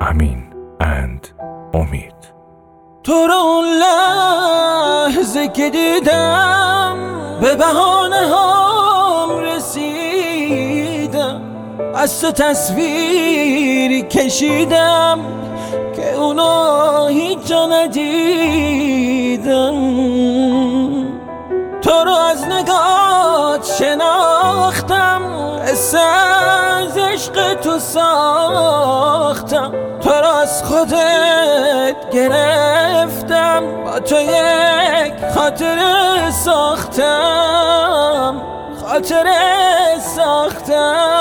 امین اند امید. تو رو اون لحظه که دیدم به بهانه هم رسیدم، از تو تصویری کشیدم که اونا هیچ جا ندیدم. تو رو از نگات شناختم، حس از عشق تو ساختم. تو رو از خودت گرفتم، با تو یک خاطره ساختم، خاطره ساختم.